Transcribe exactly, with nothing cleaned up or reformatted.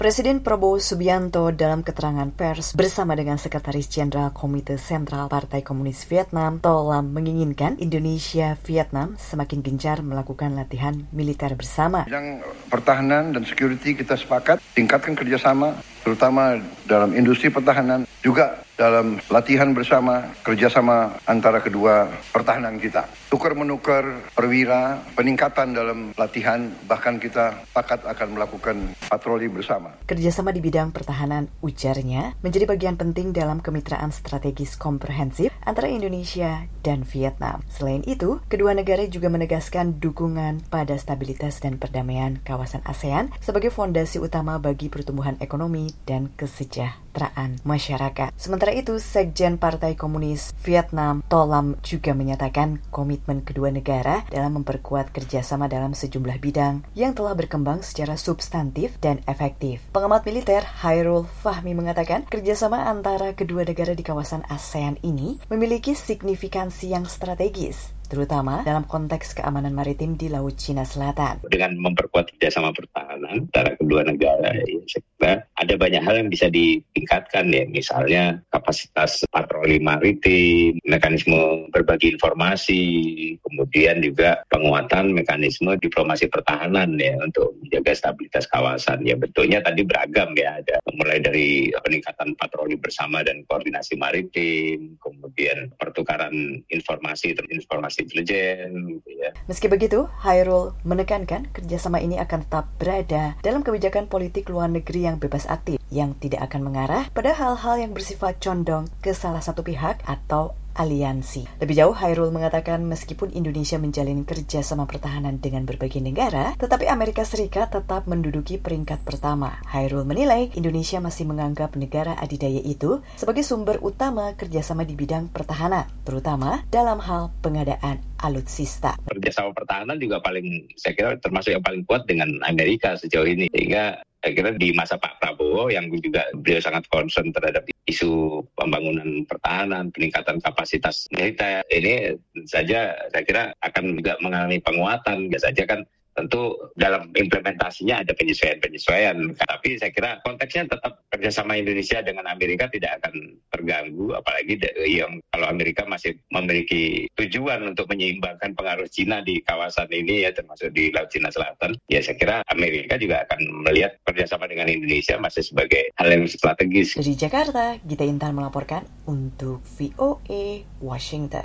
Presiden Prabowo Subianto dalam keterangan pers bersama dengan Sekretaris Jenderal Komite Sentral Partai Komunis Vietnam, To Lam, menginginkan Indonesia-Vietnam semakin gencar melakukan latihan militer bersama. Bidang pertahanan dan security kita sepakat tingkatkan kerjasama, terutama dalam industri pertahanan, juga dalam latihan bersama, kerjasama antara kedua pertahanan kita. Tukar-menukar perwira, peningkatan dalam latihan, bahkan kita sepakat akan melakukan patroli bersama. Kerjasama di bidang pertahanan, ujarnya, menjadi bagian penting dalam kemitraan strategis komprehensif antara Indonesia dan Vietnam. Selain itu, kedua negara juga menegaskan dukungan pada stabilitas dan perdamaian kawasan ASEAN sebagai fondasi utama bagi pertumbuhan ekonomi dan kesejahteraan masyarakat. Sementara itu, Sekjen Partai Komunis Vietnam, To Lam, juga menyatakan komitmen kedua negara dalam memperkuat kerjasama dalam sejumlah bidang yang telah berkembang secara substantif dan efektif. Pengamat militer Hairul Fahmi mengatakan kerjasama antara kedua negara di kawasan ASEAN ini memiliki signifikansi yang strategis, terutama dalam konteks keamanan maritim di Laut Cina Selatan. Dengan memperkuat kerjasama pertahanan antara kedua negara, ya, saya kira ada banyak hal yang bisa ditingkatkan, ya, misalnya kapasitas patroli maritim, mekanisme berbagi informasi, kemudian juga penguatan mekanisme diplomasi pertahanan, ya, untuk menjaga stabilitas kawasan. Ya, bentuknya tadi beragam, ya, ada mulai dari peningkatan patroli bersama dan koordinasi maritim, kemudian pertukaran informasi informasi intelijen, gitu ya. Meski begitu, Hairul menekankan kerjasama ini akan tetap berada dalam kebijakan politik luar negeri yang bebas aktif, yang tidak akan mengarah pada hal-hal yang bersifat condong ke salah satu pihak atau aliansi. Lebih jauh, Hairul mengatakan meskipun Indonesia menjalin kerjasama pertahanan dengan berbagai negara, tetapi Amerika Serikat tetap menduduki peringkat pertama. Hairul menilai Indonesia masih menganggap negara adidaya itu sebagai sumber utama kerjasama di bidang pertahanan, terutama dalam hal pengadaan alutsista. Kerjasama pertahanan juga paling, saya kira termasuk yang paling kuat dengan Amerika sejauh ini, sehingga saya kira di masa Pak Prabowo yang juga beliau sangat concern terhadap isu pembangunan pertahanan, peningkatan kapasitas militer, ini saja saya kira akan juga mengalami penguatan. Biasa saja kan tentu dalam implementasinya ada penyesuaian-penyesuaian, tapi saya kira konteksnya tetap kerjasama Indonesia dengan Amerika tidak akan terganggu, apalagi yang kalau Amerika masih memiliki tujuan untuk menyeimbangkan pengaruh Cina di kawasan ini, ya, termasuk di Laut Cina Selatan. Ya, saya kira Amerika juga akan melihat kerjasama dengan Indonesia masih sebagai hal yang strategis. Dari Jakarta, Gita Intan melaporkan untuk V O A Washington.